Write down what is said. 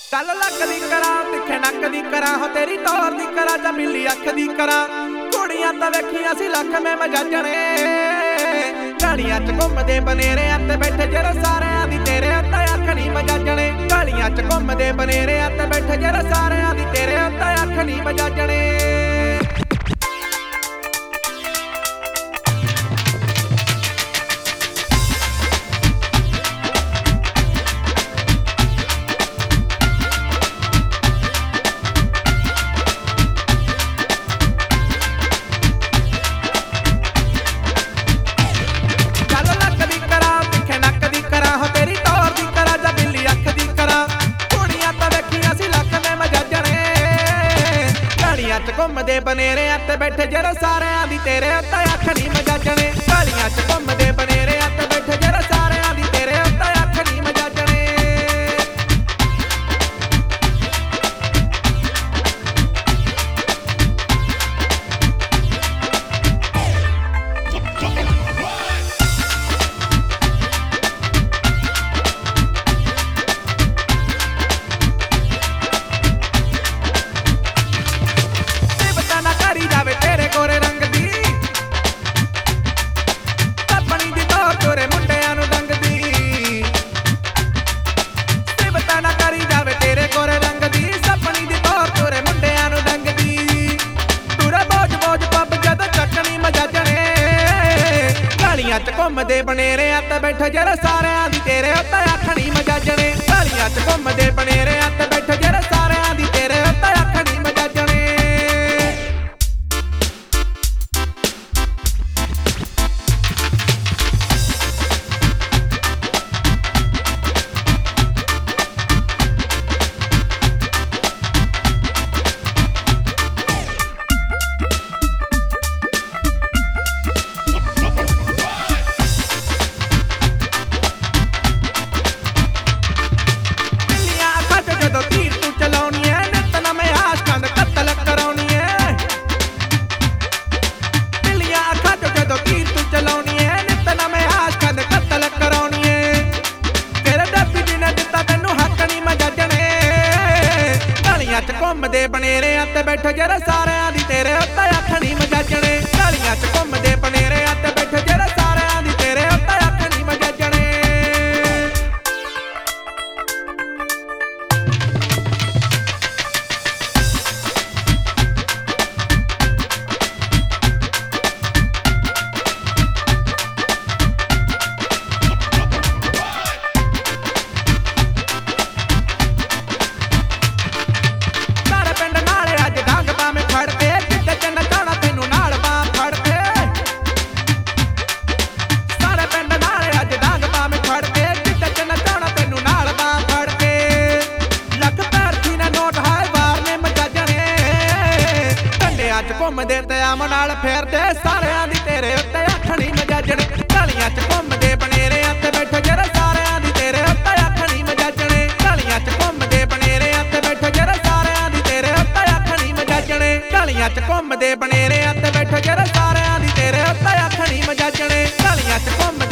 गल लक दी करा तिखे नक दी करा हो तेरी तौर दी करा जा बिल्ली अख दी करा कुड़ियां तां वेखियां सी लख में मजाजणे गलियां च घुमदे बनेरे ते बैठे जरा सारियां दी तेरे उत्ते अख नहीं मजाजणे गलियां च घुमदे बनेरे ते बैठे जरा सारियां दी तेरे उत्ते अख नहीं मजाजणे। घुमदे बनेरे ते बैठे जरा सारियां दी तेरे उत्ते अख नहीं मजाजणे गलियां च घुमदे बनेरे ते बैठे जरा सारियां दी तेरे उत्ते अख नहीं मजाजणे। घुमदे बनेरे ते बैठे जरा सारियां दी तेरे उत्ते अख नहीं मजाजणे गलियां च घुमदे बनेरे ते बैठे जरा सारियां दी तेरे उत्ते अख नहीं मजाजणे। घुमदे बनेरे ते बैठे जरा सारियां दी तेरे उत्ते अख नहीं मजाजणे गलियां च घुमदे बनेरे ते बैठे जरा सारियां दी तेरे उत्ते अख नहीं मजाजणे। घुमदे ते आम नाल फेरदे सारियां दी तेरे उत्ते अख नहीं मजाजणे गलियां च घुमदे बनेरे ते बैठे जरा सारियां दी तेरे उत्ते अख नहीं मजाजणे गलियां च घुमदे बनेरे ते बैठे जरा सारियां दी तेरे उत्ते अख नहीं मजाजणे गलियां च घुमदे बनेरे ते बैठे जरा सारियां दी तेरे उत्ते अख नहीं मजाजणे गलियां च घुमदे